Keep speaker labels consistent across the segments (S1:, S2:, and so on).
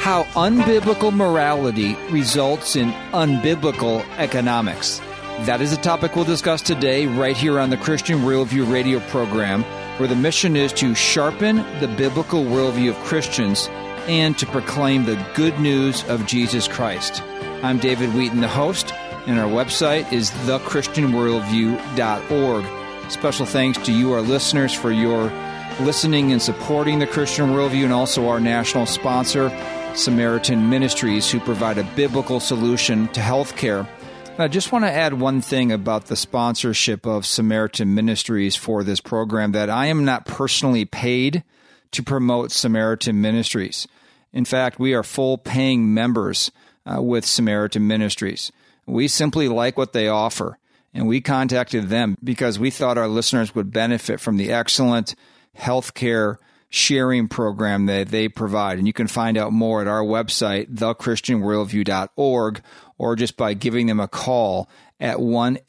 S1: how unbiblical morality results in unbiblical economics. That is a topic we'll discuss today right here on the Christian Worldview radio program, where the mission is to sharpen the biblical worldview of Christians and to proclaim the good news of Jesus Christ. I'm David Wheaton, the host, and our website is thechristianworldview.org. Special thanks to you, our listeners, for your listening and supporting the Christian Worldview, and also our national sponsor, Samaritan Ministries, who provide a biblical solution to healthcare. I just want to add one thing about the sponsorship of Samaritan Ministries for this program, that I am not personally paid to promote Samaritan Ministries. In fact, we are full paying members with Samaritan Ministries. We simply like what they offer, and we contacted them because we thought our listeners would benefit from the excellent healthcare sharing program that they provide. And you can find out more at our website, thechristianworldview.org, or just by giving them a call at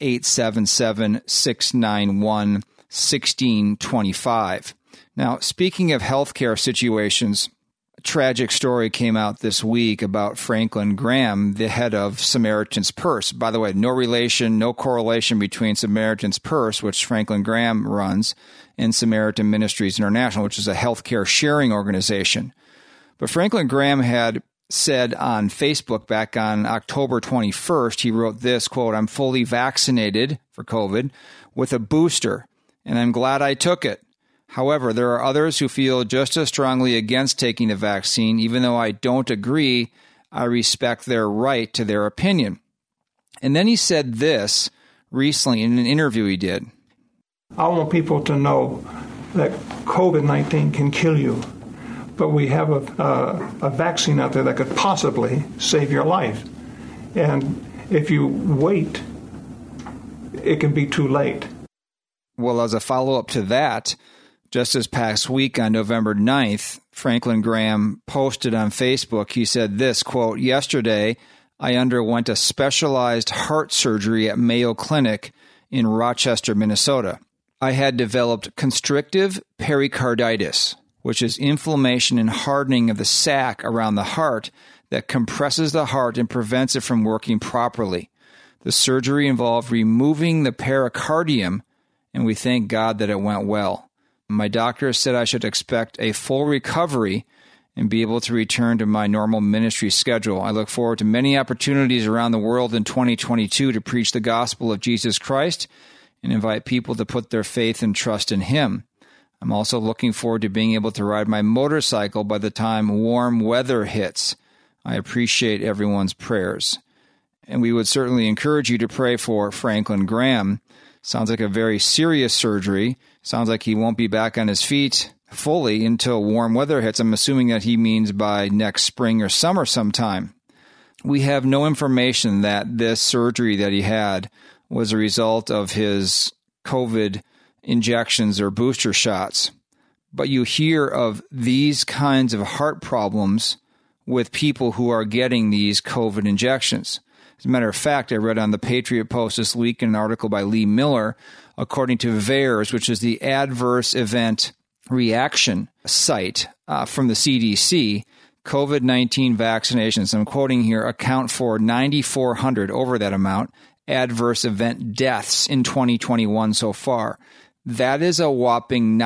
S1: 1-877-691-1625. Now, speaking of healthcare situations, a tragic story came out this week about Franklin Graham, the head of Samaritan's Purse. By the way, no relation, no correlation between Samaritan's Purse, which Franklin Graham runs, and Samaritan Ministries International, which is a healthcare sharing organization. But Franklin Graham had said on Facebook back on October 21st, he wrote this, quote, "I'm fully vaccinated for COVID with a booster, and I'm glad I took it. However, there are others who feel just as strongly against taking the vaccine. Even though I don't agree, I respect their right to their opinion." And then he said this recently in an interview he did.
S2: I want people to know that COVID-19 can kill you, but we have a vaccine out there that could possibly save your life. And if you wait, it can be too late.
S1: Well, as a follow-up to that, just this past week on November 9th, Franklin Graham posted on Facebook, he said this, quote, "Yesterday, I underwent a specialized heart surgery at Mayo Clinic in Rochester, Minnesota. I had developed constrictive pericarditis, which is inflammation and hardening of the sac around the heart that compresses the heart and prevents it from working properly. The surgery involved removing the pericardium, and we thank God that it went well. My doctor said I should expect a full recovery and be able to return to my normal ministry schedule. I look forward to many opportunities around the world in 2022 to preach the gospel of Jesus Christ and invite people to put their faith and trust in Him. I'm also looking forward to being able to ride my motorcycle by the time warm weather hits. I appreciate everyone's prayers." And we would certainly encourage you to pray for Franklin Graham. Sounds like a very serious surgery. Sounds like he won't be back on his feet fully until warm weather hits. I'm assuming that he means by next spring or summer sometime. We have no information that this surgery that he had was a result of his COVID injections or booster shots. But you hear of these kinds of heart problems with people who are getting these COVID injections. As a matter of fact, I read on the Patriot Post this week in an article by Lee Miller, according to VAERS, which is the Adverse Event Reaction site from the CDC, COVID-19 vaccinations, I'm quoting here, account for 9,400, over that amount, adverse event deaths in 2021 so far. That is a whopping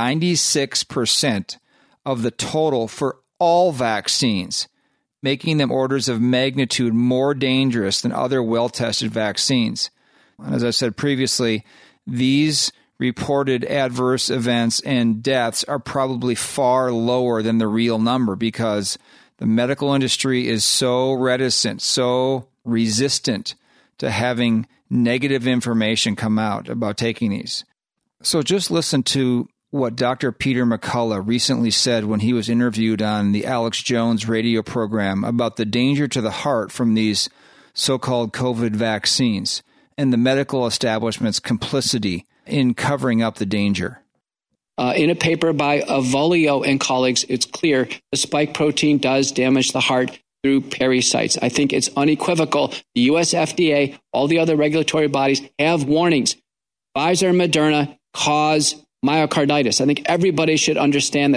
S1: 96% of the total for all vaccines, making them orders of magnitude more dangerous than other well-tested vaccines. And as I said previously, these reported adverse events and deaths are probably far lower than the real number because the medical industry is so reticent, so resistant to having negative information come out about taking these. So just listen to what Dr. Peter McCullough recently said when he was interviewed on the Alex Jones radio program about the danger to the heart from these so-called COVID vaccines and the medical establishment's complicity in covering up the danger.
S3: In a paper by Avolio and colleagues, it's clear the spike protein does damage the heart through pericytes. I think it's unequivocal. The U.S. FDA, all the other regulatory bodies have warnings. Pfizer and Moderna cause myocarditis. I think everybody should understand this.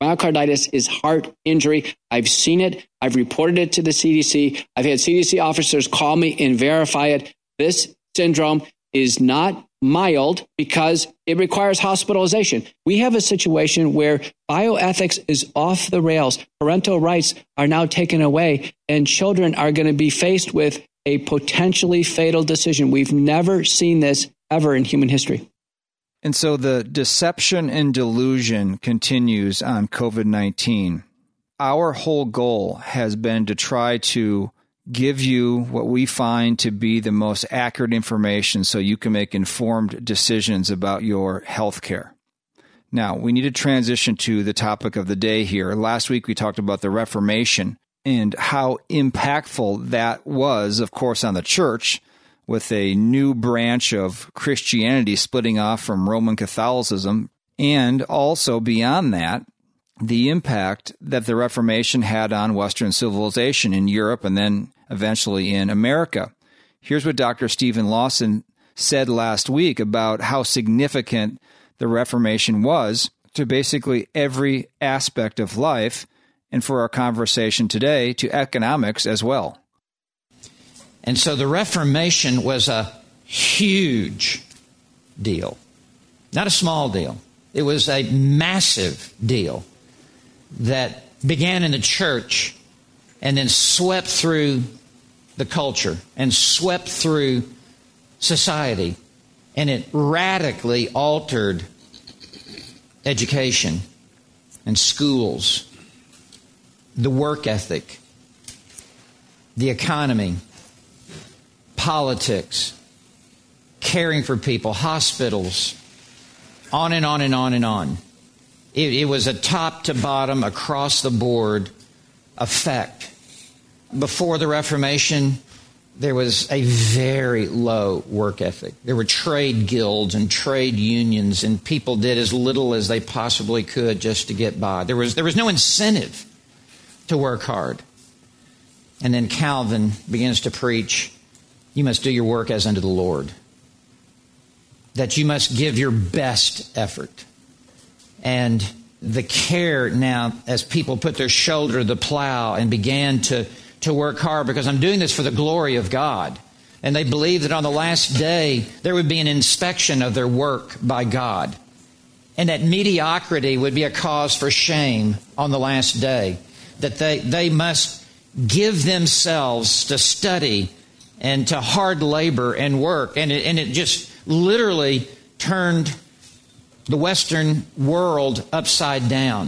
S3: Myocarditis is heart injury. I've seen it. I've reported it to the CDC. I've had CDC officers call me and verify it. This syndrome is not mild because it requires hospitalization. We have a situation where bioethics is off the rails. Parental rights are now taken away, and children are going to be faced with a potentially fatal decision. We've never seen this ever in human history.
S1: And so the deception and delusion continues on COVID-19. Our whole goal has been to try to give you what we find to be the most accurate information so you can make informed decisions about your health care. Now, we need to transition to the topic of the day here. Last week, we talked about the Reformation and how impactful that was, of course, on the church, with a new branch of Christianity splitting off from Roman Catholicism, and also beyond that, the impact that the Reformation had on Western civilization in Europe and then eventually in America. Here's what Dr. Stephen Lawson said last week about how significant the Reformation was to basically every aspect of life, and for our conversation today, to economics as well.
S4: And so the Reformation was a huge deal, not a small deal. It was a massive deal that began in the church and then swept through the culture and swept through society. And it radically altered education and schools, the work ethic, the economy, politics, caring for people, hospitals, on and on and on and on. It was a top to bottom, across the board effect. Before the Reformation, there was a very low work ethic. There were trade guilds and trade unions, and people did as little as they possibly could just to get by. There was no incentive to work hard. And then Calvin begins to preach, you must do your work as unto the Lord. That you must give your best effort. And the care now, as people put their shoulder to the plow and began to work hard, because I'm doing this for the glory of God. And they believed that on the last day, there would be an inspection of their work by God. And that mediocrity would be a cause for shame on the last day. That they must give themselves to study and to hard labor and work. And it just literally turned the Western world upside down.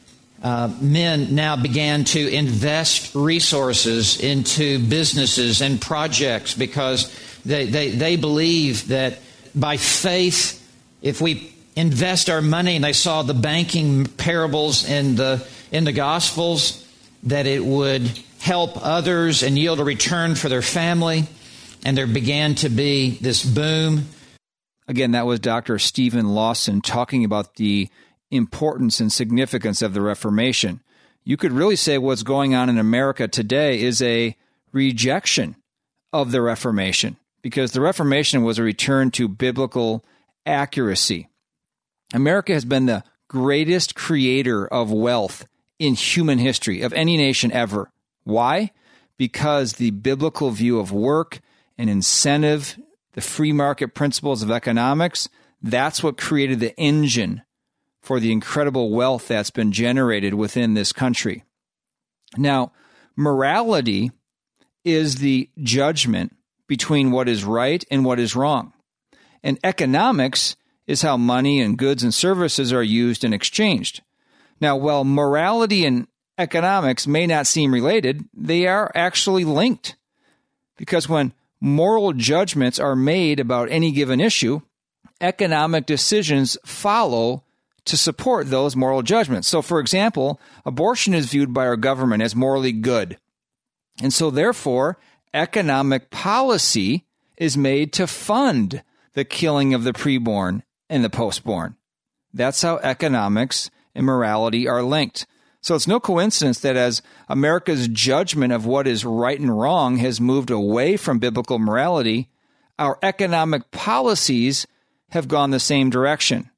S4: Men now began to invest resources into businesses and projects because they believe that by faith, if we invest our money, and they saw the banking parables in the Gospels, that it would help others and yield a return for their family. And there began to be this boom.
S1: Again, that was Dr. Stephen Lawson talking about the importance and significance of the Reformation. You could really say what's going on in America today is a rejection of the Reformation, because the Reformation was a return to biblical accuracy. America has been the greatest creator of wealth in human history, of any nation ever. Why? Because the biblical view of work and incentive, the free market principles of economics, that's what created the engine for the incredible wealth that's been generated within this country. Now, morality is the judgment between what is right and what is wrong. And economics is how money and goods and services are used and exchanged. Now, while morality and economics may not seem related, they are actually linked. Because when moral judgments are made about any given issue, economic decisions follow to support those moral judgments. So, for example, abortion is viewed by our government as morally good. And so, therefore, economic policy is made to fund the killing of the preborn and the postborn. That's how economics and morality are linked. So it's no coincidence that as America's judgment of what is right and wrong has moved away from biblical morality, our economic policies have gone the same direction.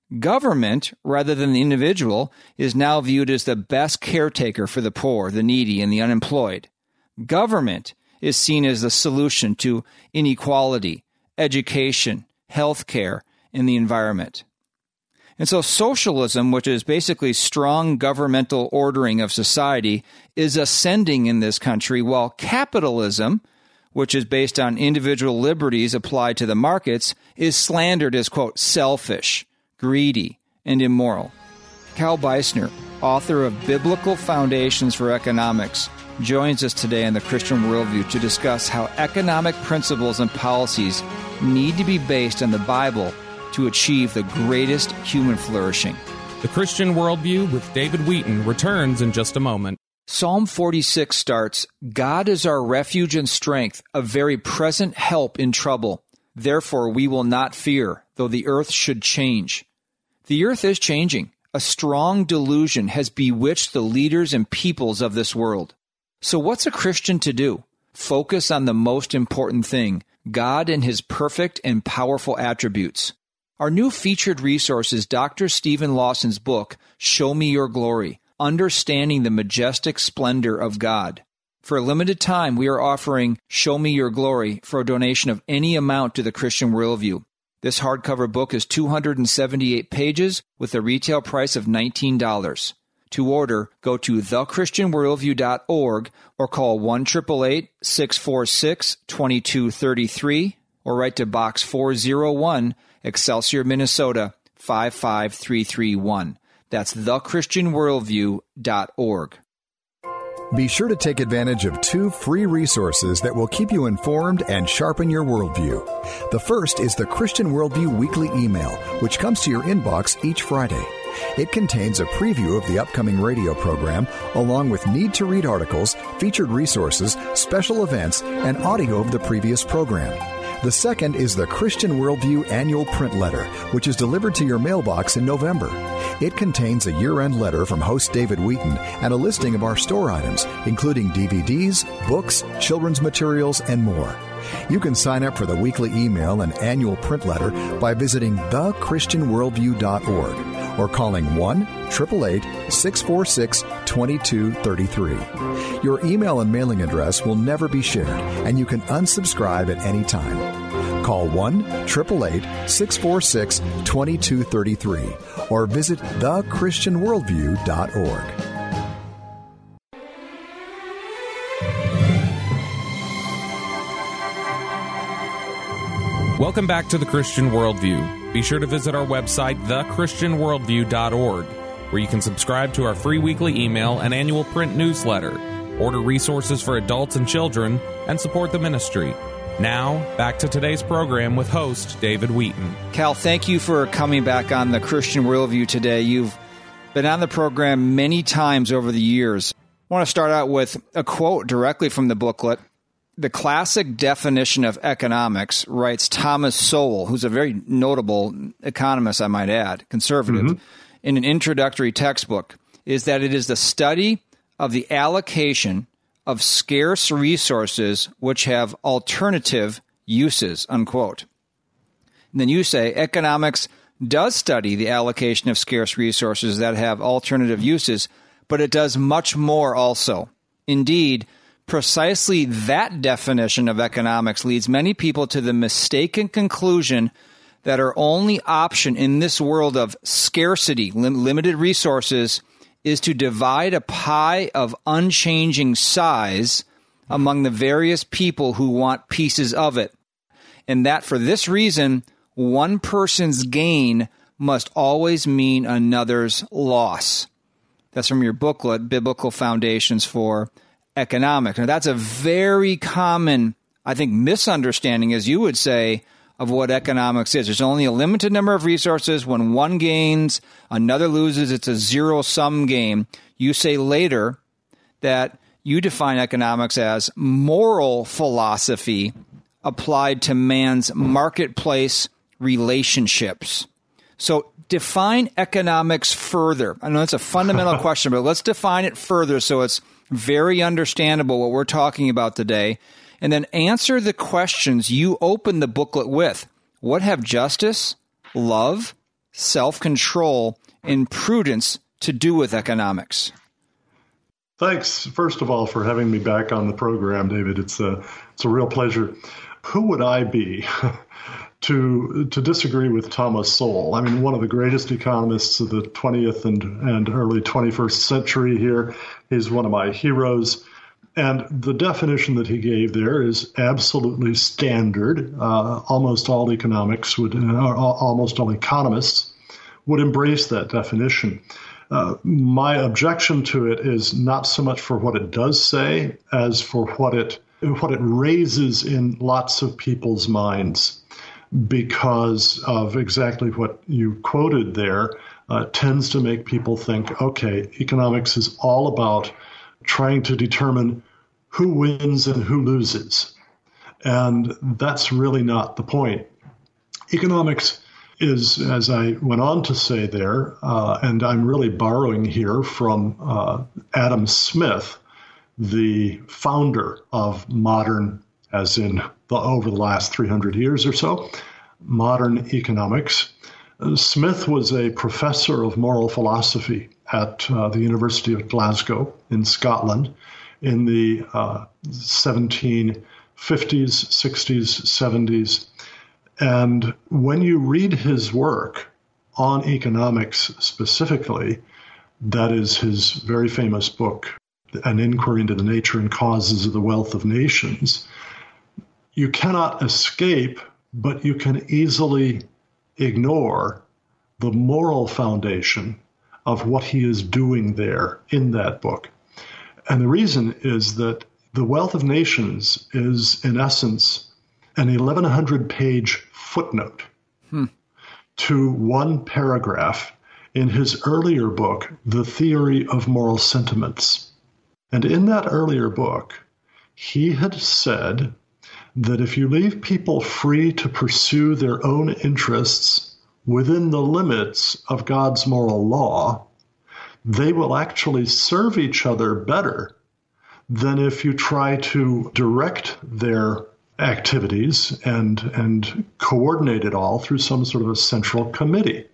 S1: Government, rather than the individual, is now viewed as the best caretaker for the poor, the needy, and the unemployed. Government is seen as the solution to inequality, education, health care, and the environment. And so socialism, which is basically strong governmental ordering of society, is ascending in this country, while capitalism, which is based on individual liberties applied to the markets, is slandered as, quote, selfish, greedy, and immoral. Cal Beisner, author of Biblical Foundations for Economics, joins us today on the Christian Worldview to discuss how economic principles and policies need to be based on the Bible to achieve the greatest human flourishing.
S5: The Christian Worldview with David Wheaton returns in just a moment.
S1: Psalm 46 starts, God is our refuge and strength, a very present help in trouble. Therefore we will not fear, though the earth should change. The earth is changing. A strong delusion has bewitched the leaders and peoples of this world. So what's a Christian to do? Focus on the most important thing, God and His perfect and powerful attributes. Our new featured resource is Dr. Stephen Lawson's book, Show Me Your Glory, Understanding the Majestic Splendor of God. For a limited time, we are offering Show Me Your Glory for a donation of any amount to the Christian Worldview. This hardcover book is 278 pages with a retail price of $19. To order, go to thechristianworldview.org or call 1-888-646-2233 or write to Box 401, Excelsior, Minnesota 55331. That's thechristianworldview.org.
S6: Be sure to take advantage of 2 free resources that will keep you informed and sharpen your worldview. The first is the Christian Worldview Weekly Email, which comes to your inbox each Friday. It contains a preview of the upcoming radio program, along with need-to-read articles, featured resources, special events, and audio of the previous program. The second is the Christian Worldview Annual Print Letter, which is delivered to your mailbox in November. It contains a year-end letter from host David Wheaton and a listing of our store items, including DVDs, books, children's materials, and more. You can sign up for the weekly email and annual print letter by visiting thechristianworldview.org or calling 1-888-646-2233. Your email and mailing address will never be shared, and you can unsubscribe at any time. Call 1-888-646-2233 or visit thechristianworldview.org.
S5: Welcome back to the Christian Worldview. Be sure to visit our website, thechristianworldview.org, where you can subscribe to our free weekly email and annual print newsletter, order resources for adults and children, and support the ministry. Now, back to today's program with host David Wheaton.
S1: Cal, thank you for coming back on the Christian Worldview today. You've been on the program many times over the years. I want to start out with a quote directly from the booklet. The classic definition of economics, writes Thomas Sowell, who's a very notable economist, I might add, conservative, in an introductory textbook, is that it is the study of the allocation of scarce resources which have alternative uses, unquote. And then you say economics does study the allocation of scarce resources that have alternative uses, but it does much more also. Indeed, precisely that definition of economics leads many people to the mistaken conclusion that our only option in this world of scarcity, limited resources, is to divide a pie of unchanging size among the various people who want pieces of it, and that for this reason, one person's gain must always mean another's loss. That's from your booklet, Biblical Foundations for Economics. Now, that's a very common, I think, misunderstanding, as you would say, of what economics is. There's only a limited number of resources. When one gains, another loses. It's a zero-sum game. You say later that you define economics as moral philosophy applied to man's marketplace relationships. So define economics further. I know that's a fundamental question, but let's define it further so it's very understandable what we're talking about today. And then answer the questions you open the booklet with. What have justice, love, self-control, and prudence to do with economics?
S7: Thanks, first of all, for having me back on the program, David. It's a real pleasure. Who would I be to disagree with Thomas Sowell? I mean, one of the greatest economists of the 20th and early 21st century here. He's one of my heroes. And the definition that he gave there is absolutely standard. Almost all economists would embrace that definition. My objection to it is not so much for what it does say as for what it raises in lots of people's minds, because of exactly what you quoted there. Tends to make people think, okay, economics is all about trying to determine who wins and who loses. And that's really not the point. Economics is, as I went on to say there, and I'm really borrowing here from Adam Smith, the founder of modern, as in over the last 300 years or so, modern economics. Smith was a professor of moral philosophy at the University of Glasgow in Scotland in the 1750s, 60s, 70s. And when you read his work on economics specifically, that is his very famous book, An Inquiry into the Nature and Causes of the Wealth of Nations, you cannot escape, but you can easily ignore the moral foundation of what he is doing there in that book. And the reason is that The Wealth of Nations is, in essence, an 1,100-page footnote to one paragraph in his earlier book, The Theory of Moral Sentiments. And in that earlier book, he had said that if you leave people free to pursue their own interests within the limits of God's moral law, they will actually serve each other better than if you try to direct their activities and coordinate it all through some sort of a central committee.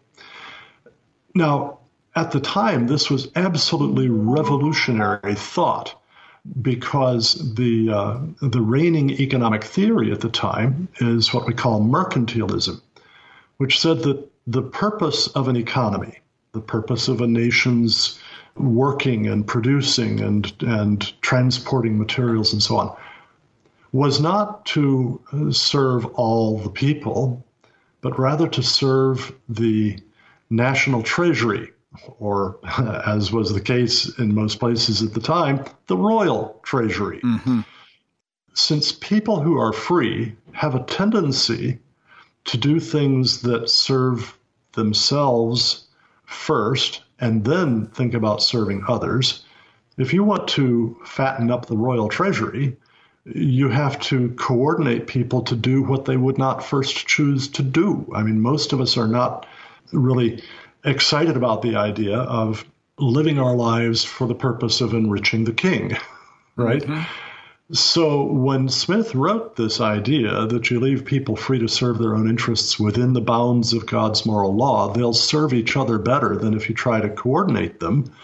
S7: Now, at the time, this was absolutely revolutionary thought, because the reigning economic theory at the time is what we call mercantilism, which said that the purpose of an economy, the purpose of a nation's working and producing and transporting materials and so on, was not to serve all the people, but rather to serve the national treasury, or as was the case in most places at the time, the royal treasury. Mm-hmm. Since people who are free have a tendency to do things that serve themselves first and then think about serving others, if you want to fatten up the royal treasury, you have to coordinate people to do what they would not first choose to do. I mean, most of us are not really excited about the idea of living our lives for the purpose of enriching the king, right? Mm-hmm. So when Smith wrote this idea that you leave people free to serve their own interests within the bounds of God's moral law, they'll serve each other better than if you try to coordinate them.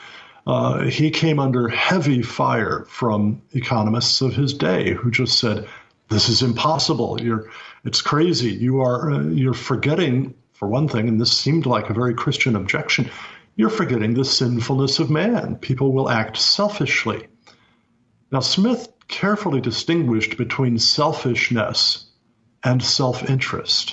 S7: He came under heavy fire from economists of his day who just said, this is impossible. It's crazy. You're forgetting, for one thing, and this seemed like a very Christian objection, you're forgetting the sinfulness of man. People will act selfishly. Now, Smith carefully distinguished between selfishness and self-interest.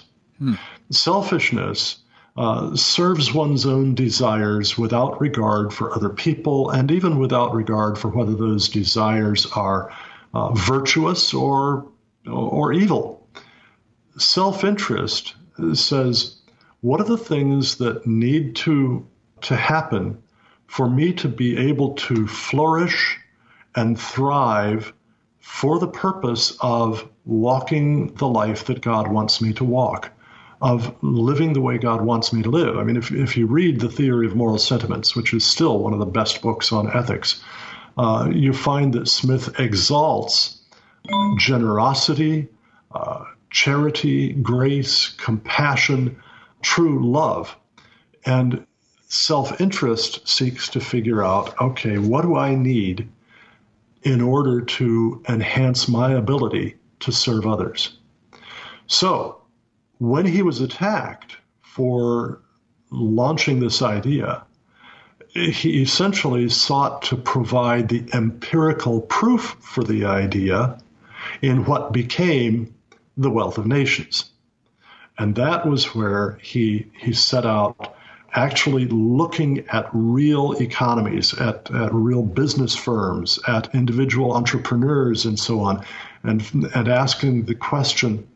S7: Selfishness serves one's own desires without regard for other people, and even without regard for whether those desires are virtuous or evil. Self-interest says, what are the things that need to happen for me to be able to flourish and thrive for the purpose of walking the life that God wants me to walk, of living the way God wants me to live? I mean, if you read The Theory of Moral Sentiments, which is still one of the best books on ethics, you find that Smith exalts generosity, charity, grace, compassion, true love. And self-interest seeks to figure out, okay, what do I need in order to enhance my ability to serve others? So when he was attacked for launching this idea, he essentially sought to provide the empirical proof for the idea in what became the Wealth of Nations. And that was where he set out actually looking at real economies, at real business firms, at individual entrepreneurs and so on, and asking the question,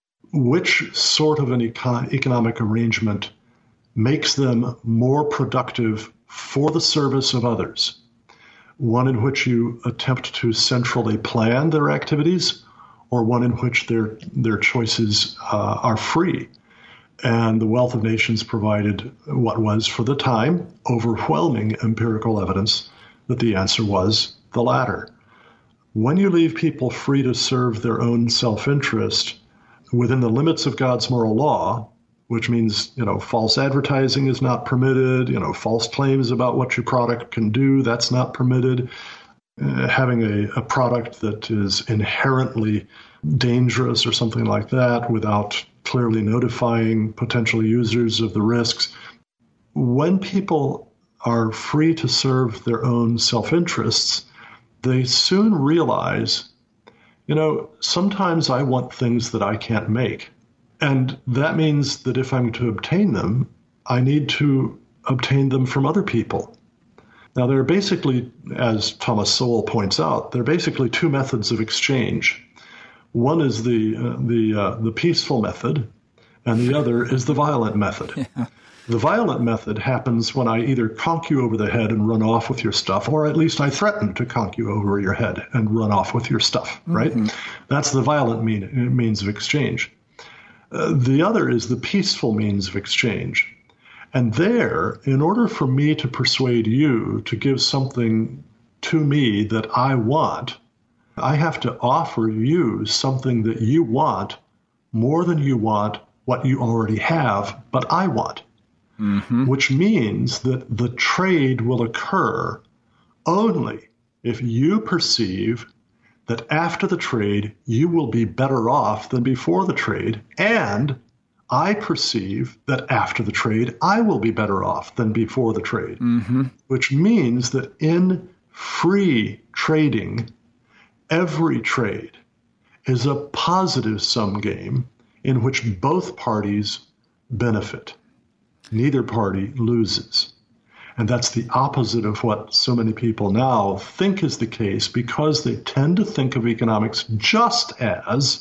S7: which sort of an economic arrangement makes them more productive for the service of others? One in which you attempt to centrally plan their activities, or one in which their choices are free. And the Wealth of Nations provided what was, for the time, overwhelming empirical evidence that the answer was the latter. When you leave people free to serve their own self-interest within the limits of God's moral law, which means, false advertising is not permitted, false claims about what your product can do, that's not permitted. Having a product that is inherently dangerous or something like that without clearly notifying potential users of the risks. When people are free to serve their own self-interests, they soon realize, sometimes I want things that I can't make. And that means that if I'm to obtain them, I need to obtain them from other people. Now, there are basically, as Thomas Sowell points out, there are basically two methods of exchange. One is the peaceful method, and the other is the violent method. Yeah. The violent method happens when I either conk you over the head and run off with your stuff, or at least I threaten to conk you over your head and run off with your stuff, right? That's the violent means of exchange. The other is the peaceful means of exchange. And there, in order for me to persuade you to give something to me that I want, I have to offer you something that you want more than you want what you already have, but I want. Which means that the trade will occur only if you perceive that after the trade, you will be better off than before the trade, and I perceive that after the trade, I will be better off than before the trade, which means that in free trading, every trade is a positive sum game in which both parties benefit. Neither party loses. And that's the opposite of what so many people now think is the case, because they tend to think of economics just as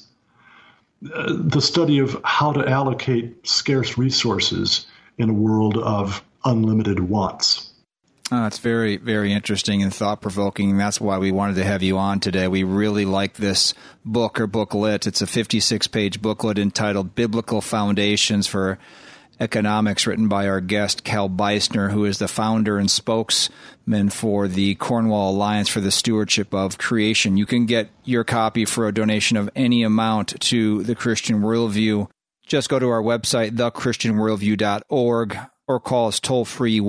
S7: the study of how to allocate scarce resources in a world of unlimited wants.
S1: It's very, very interesting and thought-provoking, and that's why we wanted to have you on today. We really like this book or booklet. It's a 56-page booklet entitled Biblical Foundations for Economics, written by our guest, Cal Beisner, who is the founder and spokesman for the Cornwall Alliance for the Stewardship of Creation. You can get your copy for a donation of any amount to The Christian Worldview. Just go to our website, thechristianworldview.org, or call us toll-free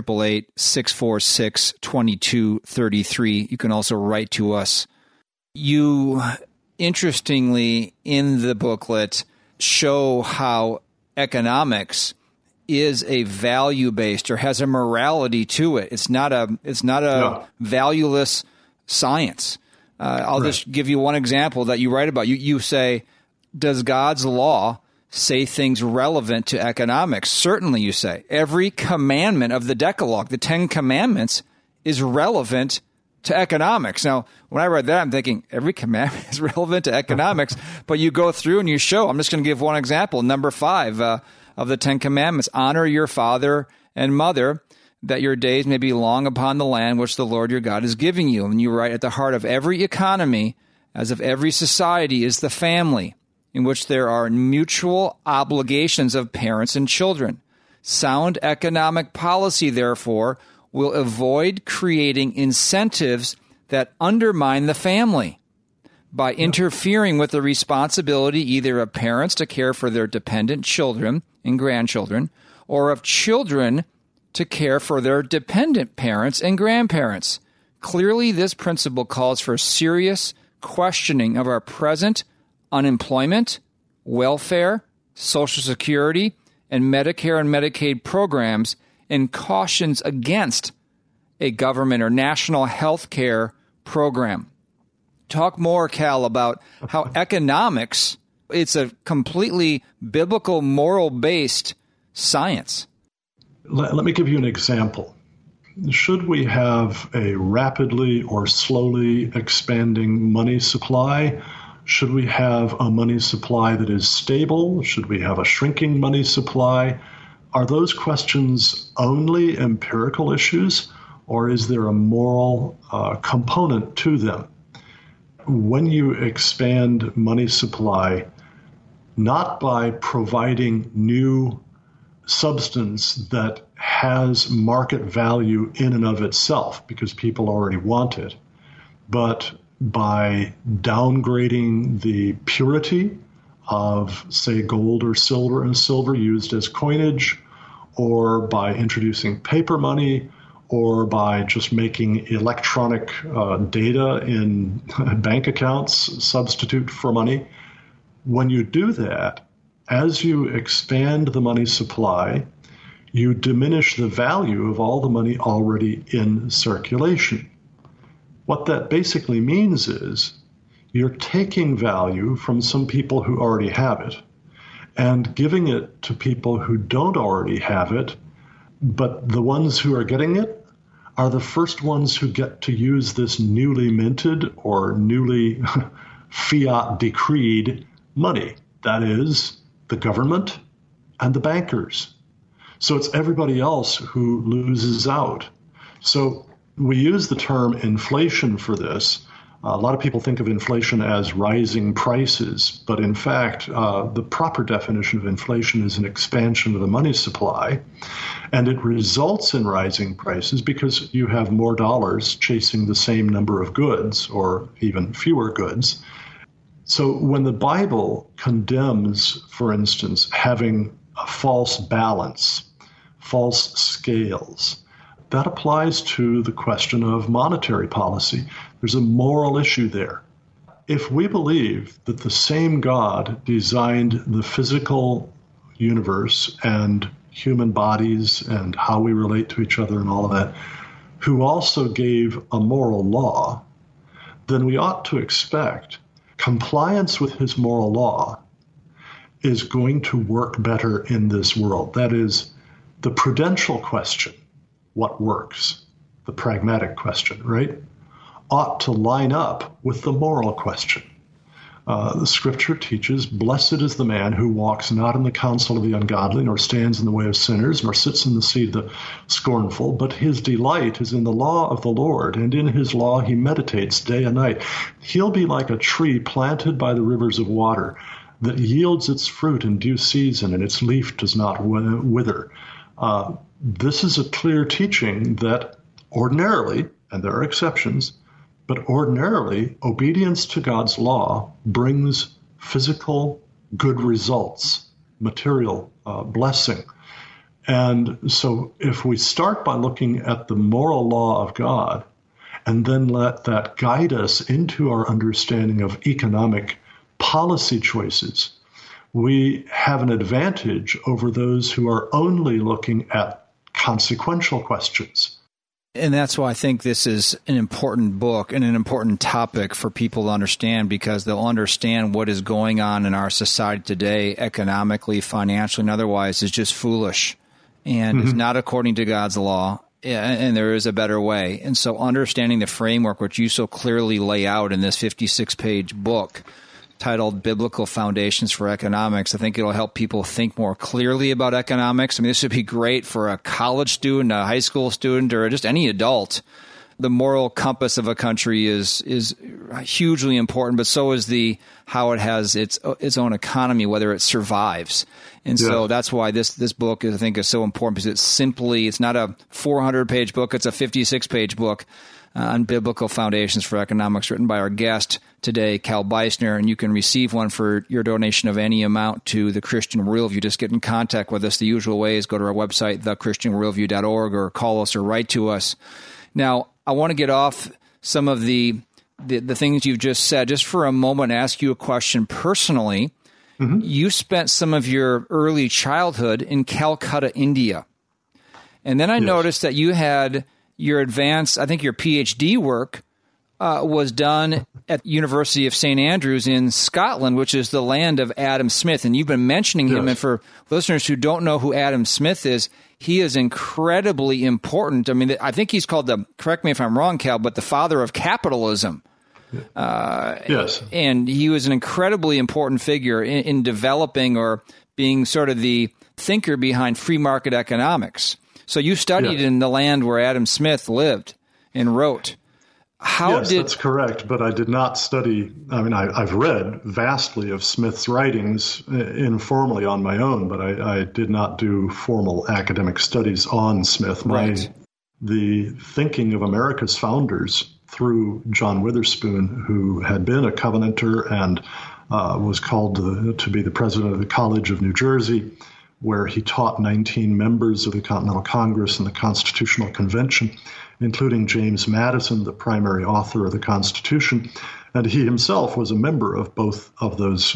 S1: 1-888-646-2233. You can also write to us. You, interestingly, in the booklet, show how economics is a value-based or has a morality to it. It's not a valueless science. I'll just give you one example that you write about. You say, does God's law say things relevant to economics? Certainly, you say. Every commandment of the Decalogue, the 10 Commandments, is relevant to economics. Now, when I read that, I'm thinking, every commandment is relevant to economics, but you go through and you show, I'm just going to give one example, number 5 of the 10 Commandments, honor your father and mother, that your days may be long upon the land which the Lord your God is giving you. And you write, at the heart of every economy, as of every society, is the family, in which there are mutual obligations of parents and children. Sound economic policy, therefore, will avoid creating incentives that undermine the family by interfering with the responsibility either of parents to care for their dependent children and grandchildren, or of children to care for their dependent parents and grandparents. Clearly, this principle calls for serious questioning of our present unemployment, welfare, Social Security, and Medicare and Medicaid programs, and cautions against a government or national health care program. Talk more, Cal, about how economics, it's a completely biblical, moral-based science.
S7: Let me give you an example. Should we have a rapidly or slowly expanding money supply? Should we have a money supply that is stable? Should we have a shrinking money supply? Are those questions only empirical issues, or is there a moral component to them? When you expand money supply, not by providing new substance that has market value in and of itself because people already want it, but by downgrading the purity of, say, gold or silver used as coinage, or by introducing paper money, or by just making electronic data in bank accounts substitute for money. When you do that, as you expand the money supply, you diminish the value of all the money already in circulation. What that basically means is you're taking value from some people who already have it and giving it to people who don't already have it, but the ones who are getting it are the first ones who get to use this newly minted or newly fiat decreed money. That is, the government and the bankers. So it's everybody else who loses out. So we use the term inflation for this. A lot of people think of inflation as rising prices, but in fact, the proper definition of inflation is an expansion of the money supply, and it results in rising prices because you have more dollars chasing the same number of goods or even fewer goods. So when the Bible condemns, for instance, having a false balance, false scales, that applies to the question of monetary policy. There's a moral issue there. If we believe that the same God designed the physical universe and human bodies and how we relate to each other and all of that, who also gave a moral law, then we ought to expect compliance with his moral law is going to work better in this world. That is, the prudential question, what works, the pragmatic question, right, ought to line up with the moral question. The scripture teaches, blessed is the man who walks not in the counsel of the ungodly, nor stands in the way of sinners, nor sits in the seat of the scornful, but his delight is in the law of the Lord, and in his law he meditates day and night. He'll be like a tree planted by the rivers of water that yields its fruit in due season, and its leaf does not wither. This is a clear teaching that ordinarily, and there are exceptions, but ordinarily, obedience to God's law brings physical good results, material blessing. And so if we start by looking at the moral law of God and then let that guide us into our understanding of economic policy choices, we have an advantage over those who are only looking at consequential questions.
S1: And that's why I think this is an important book and an important topic for people to understand, because they'll understand what is going on in our society today, economically, financially, and otherwise, is just foolish. And it's not according to God's law, and there is a better way. And so understanding the framework, which you so clearly lay out in this 56-page book titled Biblical Foundations for Economics, I think it'll help people think more clearly about economics. I mean, this would be great for a college student, a high school student, or just any adult. The moral compass of a country is hugely important, but so is how it has its own economy, whether it survives. And so that's why this book, I think, is so important, because it's not a 400-page book, it's a 56-page book. on Biblical Foundations for Economics, written by our guest today, Cal Beisner, and you can receive one for your donation of any amount to the Christian Worldview. Just get in contact with us. The usual way is go to our website, thechristianworldview.org, or call us or write to us. Now, I want to get off some of the things you've just said just for a moment and ask you a question personally. Mm-hmm. You spent some of your early childhood in Calcutta, India. And then I noticed that you had your advanced, I think your PhD work was done at University of St. Andrews in Scotland, which is the land of Adam Smith. And you've been mentioning him. And for listeners who don't know who Adam Smith is, he is incredibly important. I mean, I think he's called correct me if I'm wrong, Cal, but the father of capitalism.
S7: Yes.
S1: And he was an incredibly important figure in developing or being sort of the thinker behind free market economics. So you studied in the land where Adam Smith lived and wrote.
S7: That's correct, but I did not study. I mean, I've read vastly of Smith's writings informally on my own, but I did not do formal academic studies on Smith. The thinking of America's founders through John Witherspoon, who had been a Covenanter and was called to be the president of the College of New Jersey, where he taught 19 members of the Continental Congress and the Constitutional Convention, including James Madison, the primary author of the Constitution. And he himself was a member of both of those,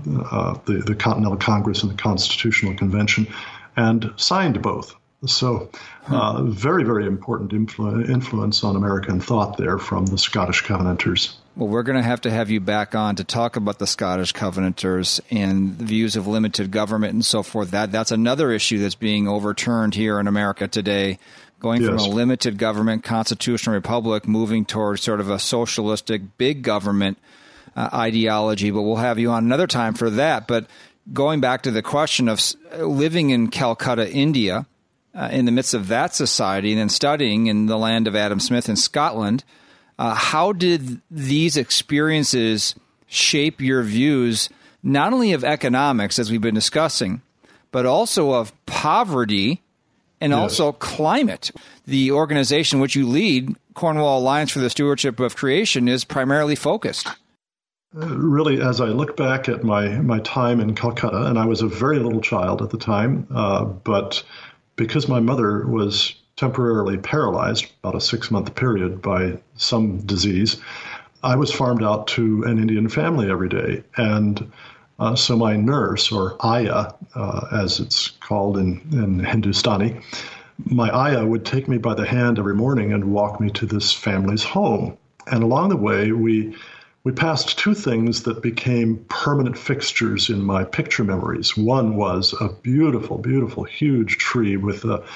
S7: the Continental Congress and the Constitutional Convention, and signed both. So very, very important influence on American thought there from the Scottish Covenanters.
S1: Well, we're going to have you back on to talk about the Scottish Covenanters and the views of limited government and so forth. That's another issue that's being overturned here in America today, going from a limited government, constitutional republic, moving towards sort of a socialistic big government ideology. But we'll have you on another time for that. But going back to the question of living in Calcutta, India, in the midst of that society, and then studying in the land of Adam Smith in Scotland, how did these experiences shape your views, not only of economics, as we've been discussing, but also of poverty and also climate? The organization which you lead, Cornwall Alliance for the Stewardship of Creation, is primarily focused.
S7: Really, as I look back at my time in Calcutta, and I was a very little child at the time, but because my mother was temporarily paralyzed, about a 6-month period, by some disease, I was farmed out to an Indian family every day. And so my nurse, or ayah, as it's called in Hindustani, my ayah would take me by the hand every morning and walk me to this family's home. And along the way, we passed two things that became permanent fixtures in my picture memories. One was a beautiful, beautiful, huge tree with a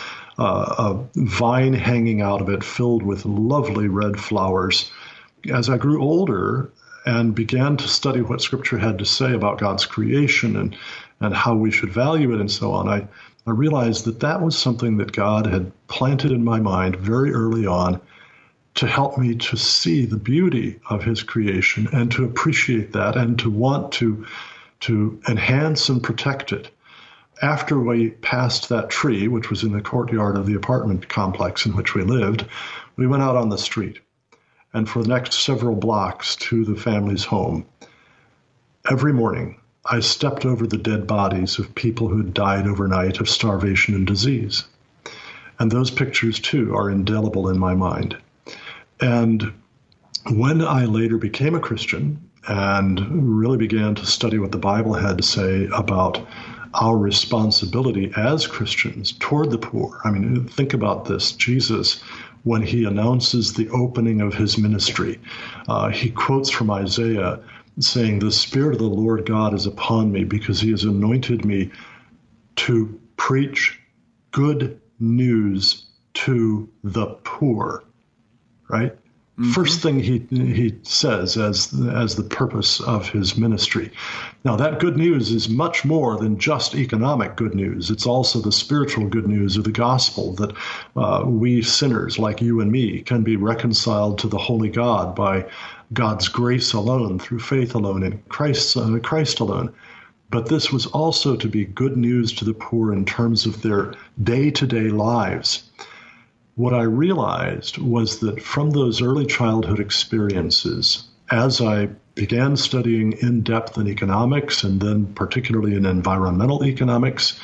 S7: vine hanging out of it filled with lovely red flowers. As I grew older and began to study what Scripture had to say about God's creation and how we should value it and so on, I realized that was something that God had planted in my mind very early on to help me to see the beauty of his creation and to appreciate that and to want to enhance and protect it. After we passed that tree, which was in the courtyard of the apartment complex in which we lived, we went out on the street. And for the next several blocks to the family's home, every morning I stepped over the dead bodies of people who had died overnight of starvation and disease. And those pictures, too, are indelible in my mind. And when I later became a Christian and really began to study what the Bible had to say about our responsibility as Christians toward the poor, I mean, think about this. Jesus, when he announces the opening of his ministry, he quotes from Isaiah saying, "The Spirit of the Lord God is upon me because he has anointed me to preach good news to the poor." Right? Mm-hmm. First thing he says as the purpose of his ministry. Now, that good news is much more than just economic good news. It's also the spiritual good news of the gospel that we sinners like you and me can be reconciled to the holy God by God's grace alone, through faith alone, in Christ alone. But this was also to be good news to the poor in terms of their day-to-day lives. what I realized was that from those early childhood experiences, as I began studying in depth in economics and then particularly in environmental economics,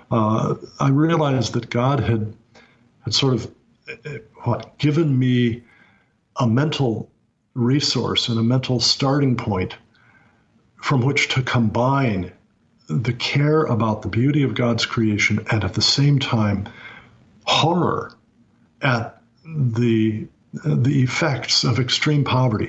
S7: I realized that God had sort of given me a mental resource and a mental starting point from which to combine the care about the beauty of God's creation and at the same time horror at the effects of extreme poverty,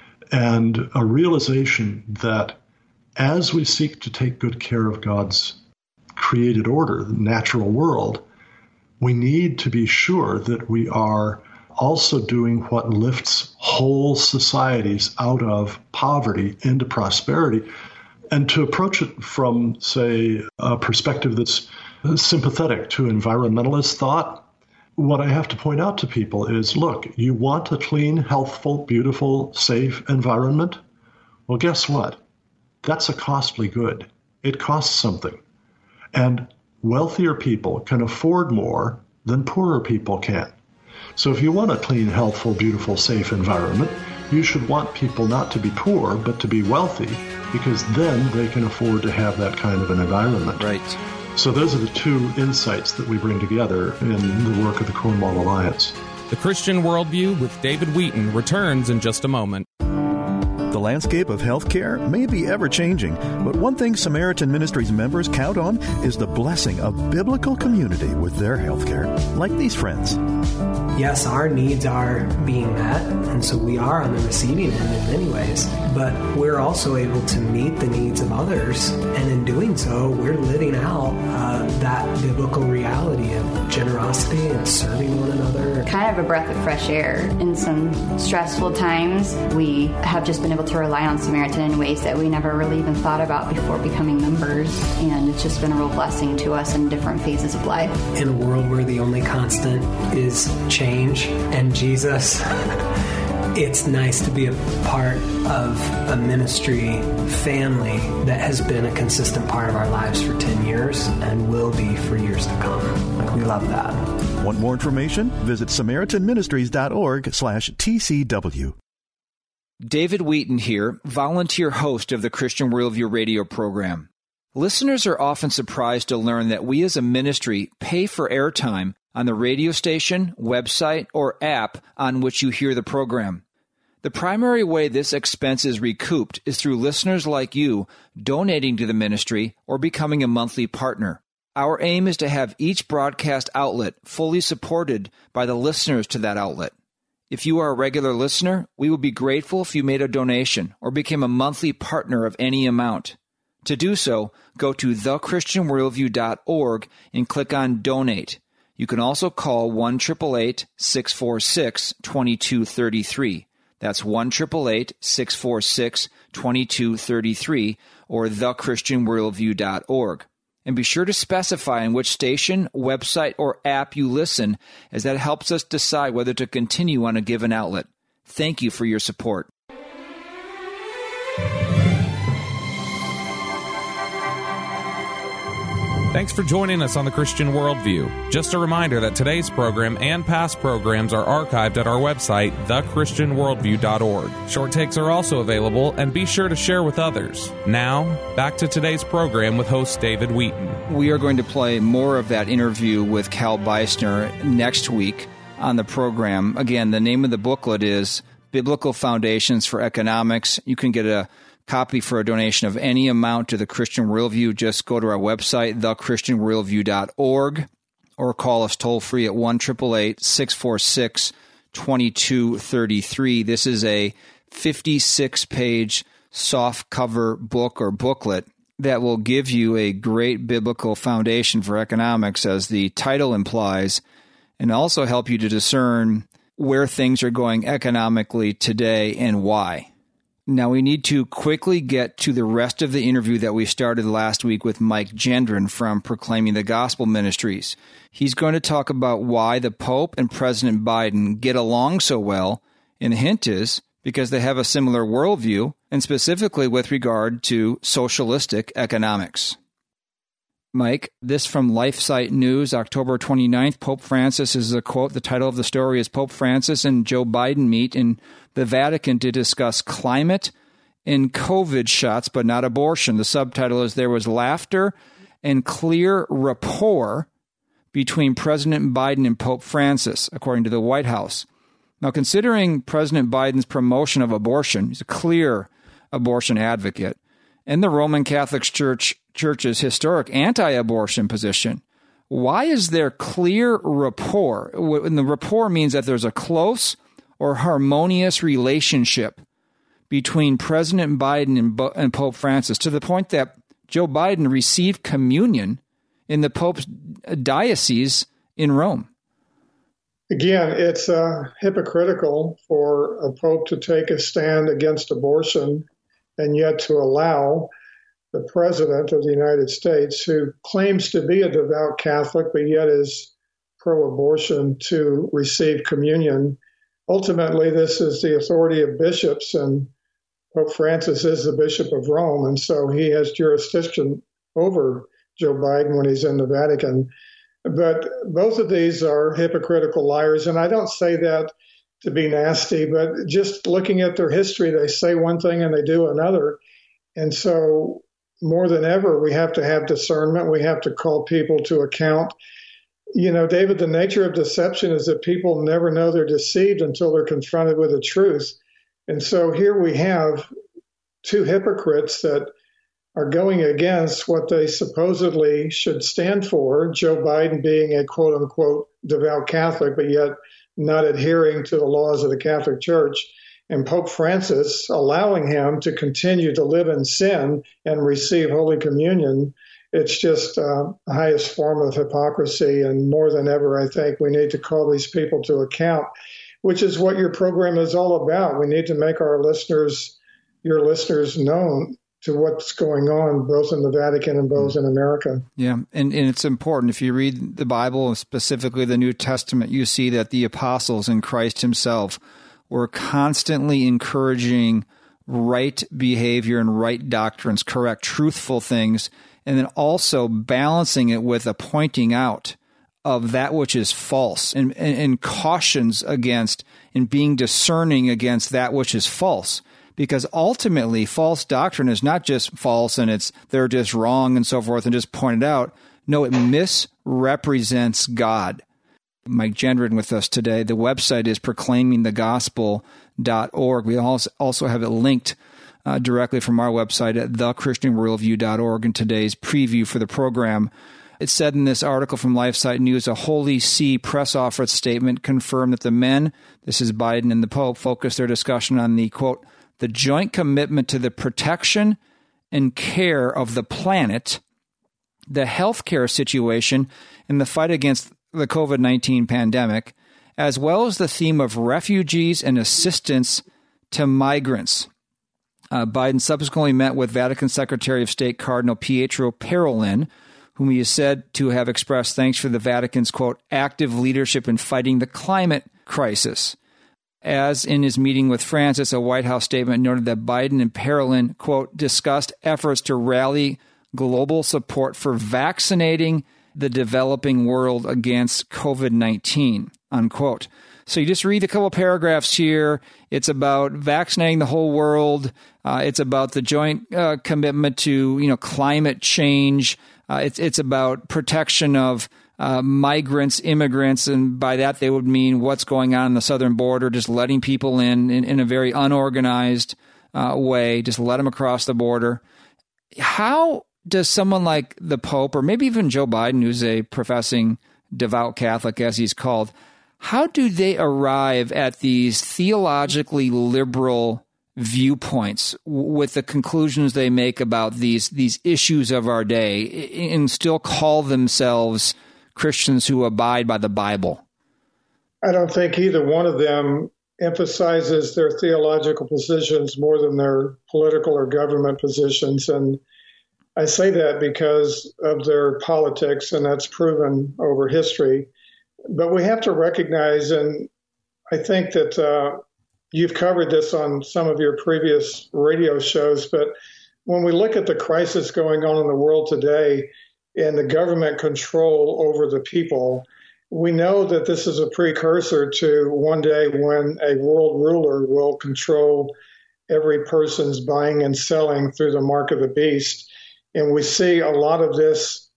S7: and a realization that as we seek to take good care of God's created order, the natural world, we need to be sure that we are also doing what lifts whole societies out of poverty into prosperity, and to approach it from, say, a perspective that's sympathetic to environmentalist thought. What I have to point out to people is, look, you want a clean, healthful, beautiful, safe environment? Well, guess what? That's a costly good. It costs something. And wealthier people can afford more than poorer people can. So if you want a clean, healthful, beautiful, safe environment, you should want people not to be poor, but to be wealthy, because then they can afford to have that kind of an environment.
S1: Right.
S7: So those are the two insights that we bring together in the work of the Cornwall Alliance.
S5: The Christian Worldview with David Wheaton returns in just a moment.
S8: The landscape of healthcare may be ever-changing, but one thing Samaritan Ministries members count on is the blessing of biblical community with their healthcare, like these friends.
S9: Yes, our needs are being met, and so we are on the receiving end in many ways, but we're also able to meet the needs of others, and in doing so, we're living out that biblical reality of generosity and serving one another.
S10: Kind of a breath of fresh air. In some stressful times, we have just been able to rely on Samaritan in ways that we never really even thought about before becoming members, and it's just been a real blessing to us in different phases of life.
S9: In a world where the only constant is change and Jesus, it's nice to be a part of a ministry family that has been a consistent part of our lives for 10 years and will be for years to come. Like, we love that.
S8: Want more information? Visit SamaritanMinistries.org/TCW.
S1: David Wheaton here, volunteer host of the Christian Worldview radio program. Listeners are often surprised to learn that we as a ministry pay for airtime on the radio station, website, or app on which you hear the program. The primary way this expense is recouped is through listeners like you donating to the ministry or becoming a monthly partner. Our aim is to have each broadcast outlet fully supported by the listeners to that outlet. If you are a regular listener, we would be grateful if you made a donation or became a monthly partner of any amount. To do so, go to thechristianworldview.org and click on Donate. You can also call 1-888-646-2233. That's 1-888-646-2233 or thechristianworldview.org. And be sure to specify in which station, website, or app you listen, as that helps us decide whether to continue on a given outlet. Thank you for your support.
S5: Thanks for joining us on the Christian Worldview. Just a reminder that today's program and past programs are archived at our website, thechristianworldview.org. Short takes are also available, and be sure to share with others. Now, back to today's program with host David Wheaton.
S1: We are going to play more of that interview with Cal Beisner next week on the program. Again, the name of the booklet is Biblical Foundations for Economics. You can get a copy for a donation of any amount to the Christian Worldview. Just go to our website, thechristianworldview.org, or call us toll-free at 1-888-646-2233. This is a 56-page softcover book or booklet that will give you a great biblical foundation for economics, as the title implies, and also help you to discern where things are going economically today and why. Now, we need to quickly get to the rest of the interview that we started last week with Mike Gendron from Proclaiming the Gospel Ministries. He's going to talk about why the Pope and President Biden get along so well, and the hint is because they have a similar worldview, and specifically with regard to socialistic economics. Mike, this from LifeSite News, October 29th. Pope Francis is a quote. The title of the story is Pope Francis and Joe Biden meet in the Vatican to discuss climate and COVID shots, but not abortion. The subtitle is There Was Laughter and Clear Rapport Between President Biden and Pope Francis, according to the White House. Now, considering President Biden's promotion of abortion, he's a clear abortion advocate, and the Roman Catholic Church's historic anti-abortion position, why is there clear rapport? And the rapport means that there's a close or harmonious relationship between President Biden and Pope Francis, to the point that Joe Biden received communion in the Pope's diocese in Rome.
S2: Again, it's hypocritical for a Pope to take a stand against abortion and yet to allow the President of the United States, who claims to be a devout Catholic but yet is pro-abortion, to receive communion. Ultimately, this is the authority of bishops, and Pope Francis is the Bishop of Rome, and so he has jurisdiction over Joe Biden when he's in the Vatican. But both of these are hypocritical liars, and I don't say that to be nasty, but just looking at their history, they say one thing and they do another. And so more than ever, we have to have discernment. We have to call people to account. You know, David, the nature of deception is that people never know they're deceived until they're confronted with the truth. And so here we have two hypocrites that are going against what they supposedly should stand for, Joe Biden being a quote-unquote devout Catholic, but yet not adhering to the laws of the Catholic Church, and Pope Francis allowing him to continue to live in sin and receive Holy Communion. It's just the highest form of hypocrisy, and more than ever, I think we need to call these people to account, which is what your program is all about. We need to make our listeners, your listeners, known to what's going on both in the Vatican and both in America.
S1: Yeah, and it's important. If you read the Bible, specifically the New Testament, you see that the apostles and Christ himself were constantly encouraging right behavior and right doctrines, correct, truthful things, and then also balancing it with a pointing out of that which is false and cautions against and being discerning against that which is false. Because ultimately, false doctrine is not just false and they're just wrong and so forth and just pointed out. No, it misrepresents God. Mike Gendron with us today. The website is proclaimingthegospel.org. We also have it linked directly from our website at thechristianworldview.org in today's preview for the program. It said in this article from LifeSite News, a Holy See press office statement confirmed that the men, this is Biden and the Pope, focused their discussion on the, quote, the joint commitment to the protection and care of the planet, the healthcare situation, and the fight against the COVID-19 pandemic, as well as the theme of refugees and assistance to migrants. Biden subsequently met with Vatican Secretary of State Cardinal Pietro Parolin, whom he is said to have expressed thanks for the Vatican's, quote, active leadership in fighting the climate crisis. As in his meeting with Francis, a White House statement noted that Biden and Parolin, quote, discussed efforts to rally global support for vaccinating the developing world against COVID-19, unquote. So you just read a couple paragraphs here. It's about vaccinating the whole world. It's about the joint commitment to, climate change. It's about protection of migrants, immigrants, and by that they would mean what's going on the southern border, just letting people in a very unorganized way, just let them across the border. How does someone like the Pope, or maybe even Joe Biden, who's a professing devout Catholic, as he's called, how do they arrive at these theologically liberal viewpoints with the conclusions they make about these issues of our day and still call themselves Christians who abide by the Bible?
S2: I don't think either one of them emphasizes their theological positions more than their political or government positions. And I say that because of their politics, and that's proven over history. But we have to recognize, and I think that you've covered this on some of your previous radio shows, but when we look at the crisis going on in the world today, and the government control over the people. We know that this is a precursor to one day when a world ruler will control every person's buying and selling through the mark of the beast. And we see a lot of this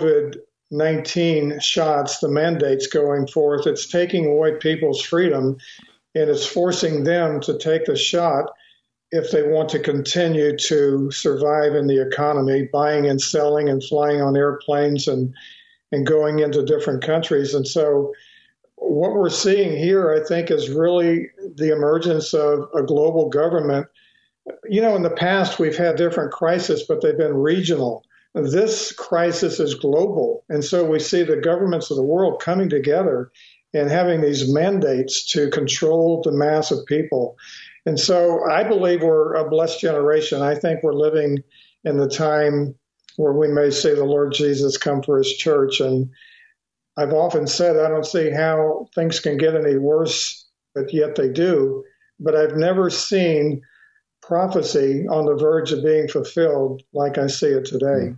S2: COVID-19 shots, the mandates going forth. It's taking away people's freedom, and it's forcing them to take the shot if they want to continue to survive in the economy, buying and selling and flying on airplanes and going into different countries. And so what we're seeing here, I think, is really the emergence of a global government. You know, in the past, we've had different crises, but they've been regional. This crisis is global. And so we see the governments of the world coming together and having these mandates to control the mass of people. And so I believe we're a blessed generation. I think we're living in the time where we may see the Lord Jesus come for his church. And I've often said I don't see how things can get any worse, but yet they do. But I've never seen prophecy on the verge of being fulfilled like I see it today.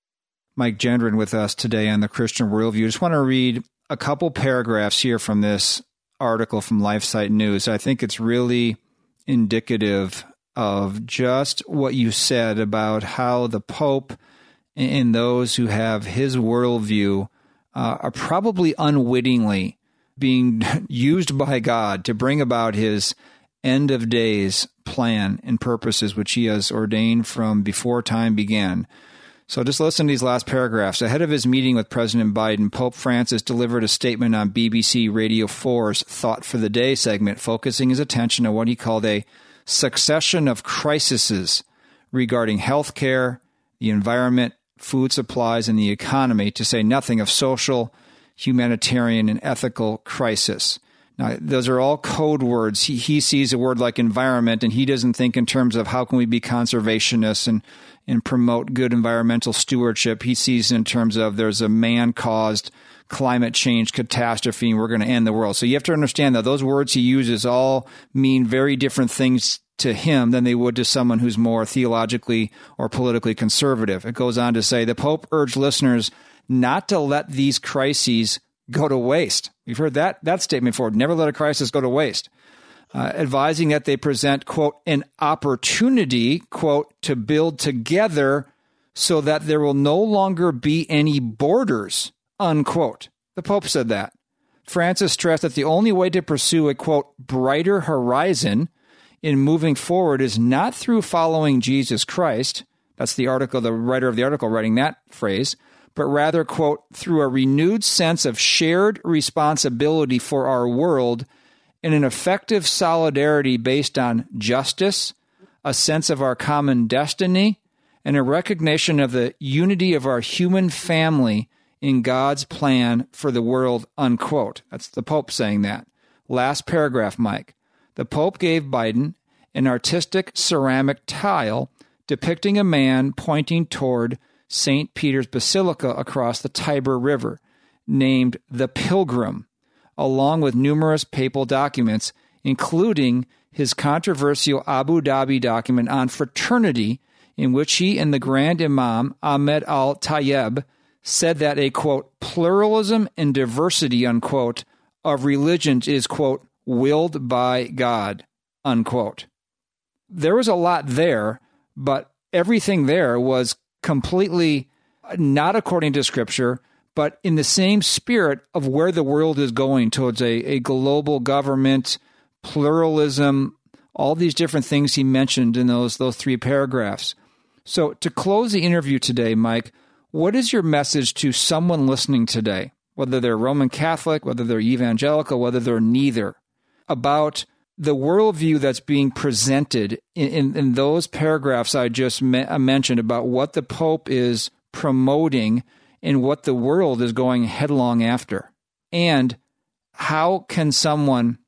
S1: Mike Gendron with us today on the Christian Worldview. I just want to read a couple paragraphs here from this article from LifeSite News. I think it's really indicative of just what you said about how the Pope and those who have his worldview are probably unwittingly being used by God to bring about his end of days plan and purposes, which he has ordained from before time began. So just listen to these last paragraphs. Ahead of his meeting with President Biden, Pope Francis delivered a statement on BBC Radio 4's Thought for the Day segment, focusing his attention on what he called a succession of crises regarding healthcare, the environment, food supplies, and the economy, to say nothing of social, humanitarian, and ethical crisis. Now, those are all code words. He sees a word like environment, and he doesn't think in terms of how can we be conservationists and promote good environmental stewardship. He sees in terms of there's a man-caused climate change catastrophe, and we're going to end the world. So you have to understand that those words he uses all mean very different things to him than they would to someone who's more theologically or politically conservative. It goes on to say, the Pope urged listeners not to let these crises go to waste. We've heard that statement before, never let a crisis go to waste. Advising that they present, quote, an opportunity, quote, to build together so that there will no longer be any borders, unquote. The Pope said that. Francis stressed that the only way to pursue a, quote, brighter horizon in moving forward is not through following Jesus Christ. That's the article, the writer of the article writing that phrase, but rather, quote, through a renewed sense of shared responsibility for our world and an effective solidarity based on justice, a sense of our common destiny, and a recognition of the unity of our human family in God's plan for the world, unquote. That's the Pope saying that. Last paragraph, Mike. The Pope gave Biden an artistic ceramic tile depicting a man pointing toward St. Peter's Basilica across the Tiber River, named The Pilgrim, along with numerous papal documents, including his controversial Abu Dhabi document on fraternity, in which he and the Grand Imam Ahmed al-Tayeb said that a, quote, pluralism and diversity, unquote, of religions is, quote, willed by God, unquote. There was a lot there, but everything there was completely not according to Scripture, but in the same spirit of where the world is going towards a global government, pluralism, all these different things he mentioned in those three paragraphs. So to close the interview today, Mike, what is your message to someone listening today, whether they're Roman Catholic, whether they're evangelical, whether they're neither, about the worldview that's being presented in those paragraphs I just mentioned about what the Pope is promoting and what the world is going headlong after? And how can someone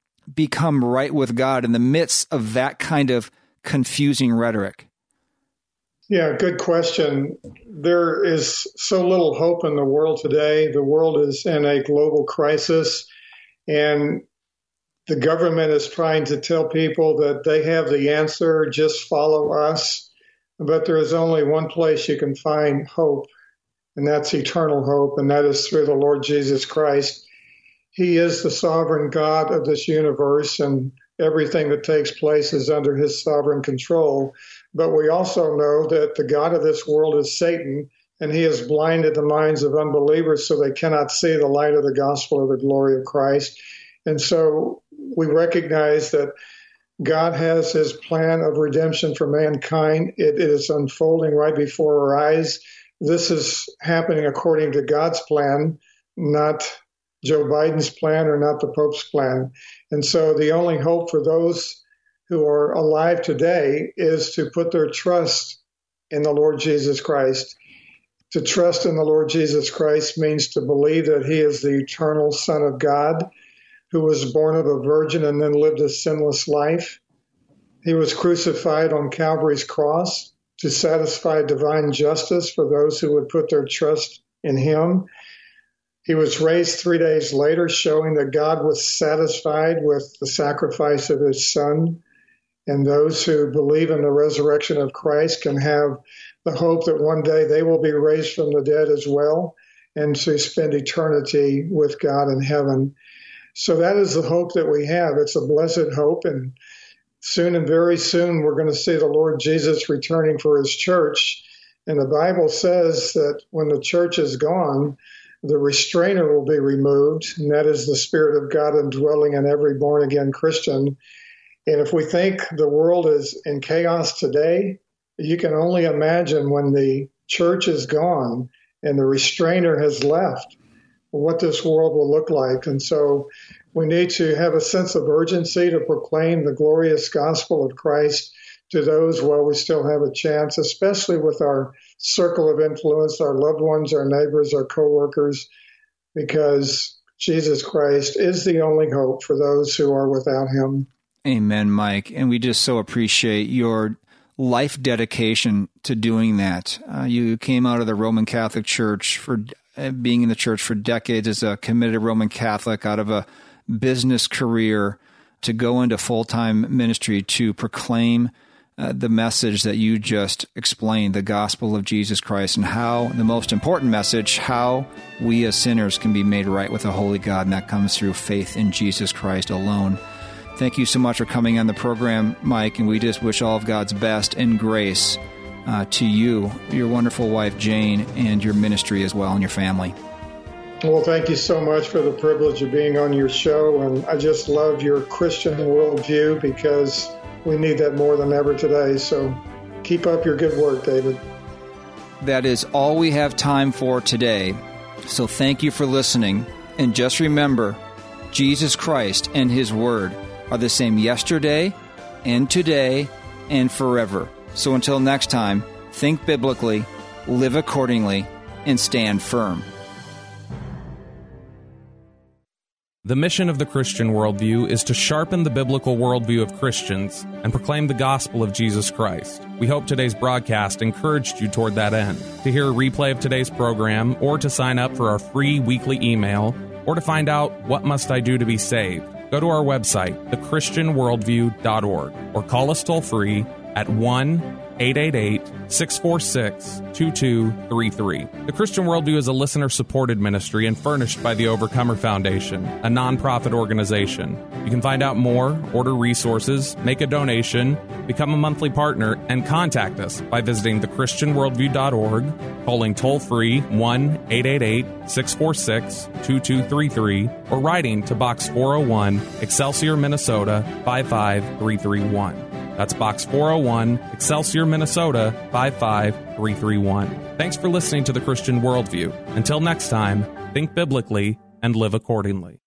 S1: become right with God in the midst of that kind of confusing rhetoric?
S2: Yeah, good question. There is so little hope in the world today. The world is in a global crisis, and the government is trying to tell people that they have the answer, just follow us. But there is only one place you can find hope, and that's eternal hope, and that is through the Lord Jesus Christ. He is the sovereign God of this universe, and everything that takes place is under his sovereign control. But we also know that the God of this world is Satan, and he has blinded the minds of unbelievers so they cannot see the light of the gospel of the glory of Christ. And so we recognize that God has his plan of redemption for mankind. It is unfolding right before our eyes. This is happening according to God's plan, not Joe Biden's plan or not the Pope's plan. And so the only hope for those who are alive today is to put their trust in the Lord Jesus Christ. To trust in the Lord Jesus Christ means to believe that he is the eternal Son of God, who was born of a virgin and then lived a sinless life. He was crucified on Calvary's cross to satisfy divine justice for those who would put their trust in him. He was raised 3 days later, showing that God was satisfied with the sacrifice of his Son. And those who believe in the resurrection of Christ can have the hope that one day they will be raised from the dead as well and to spend eternity with God in heaven. So that is the hope that we have. It's a blessed hope. And soon and very soon, we're going to see the Lord Jesus returning for his church. And the Bible says that when the church is gone, the restrainer will be removed, and that is the Spirit of God indwelling in every born-again Christian. And if we think the world is in chaos today, you can only imagine when the church is gone and the restrainer has left, what this world will look like. And so we need to have a sense of urgency to proclaim the glorious gospel of Christ to those while we still have a chance, especially with our circle of influence, our loved ones, our neighbors, our coworkers, because Jesus Christ is the only hope for those who are without him.
S1: Amen, Mike. And we just so appreciate your life dedication to doing that. You came out of the Roman Catholic Church for being in the church for decades as a committed Roman Catholic, out of a business career to go into full-time ministry to proclaim the message that you just explained, the gospel of Jesus Christ, and how the most important message, how we as sinners can be made right with a holy God, and that comes through faith in Jesus Christ alone. Thank you so much for coming on the program, Mike, and we just wish all of God's best and grace to you, your wonderful wife, Jane, and your ministry as well, and your family.
S2: Well, thank you so much for the privilege of being on your show, and I just love your Christian worldview because we need that more than ever today. So keep up your good work, David.
S1: That is all we have time for today. So thank you for listening. And just remember, Jesus Christ and his word are the same yesterday and today and forever. So until next time, think biblically, live accordingly, and stand firm.
S5: The mission of the Christian Worldview is to sharpen the biblical worldview of Christians and proclaim the gospel of Jesus Christ. We hope today's broadcast encouraged you toward that end. To hear a replay of today's program, or to sign up for our free weekly email, or to find out what must I do to be saved, go to our website, thechristianworldview.org, or call us toll-free at 1-888-646-2233. The Christian Worldview is a listener-supported ministry and furnished by the Overcomer Foundation, a nonprofit organization. You can find out more, order resources, make a donation, become a monthly partner, and contact us by visiting thechristianworldview.org, calling toll-free 1-888-646-2233, or writing to Box 401, Excelsior, Minnesota 55331. That's Box 401, Excelsior, Minnesota 55331. Thanks for listening to The Christian Worldview. Until next time, think biblically and live accordingly.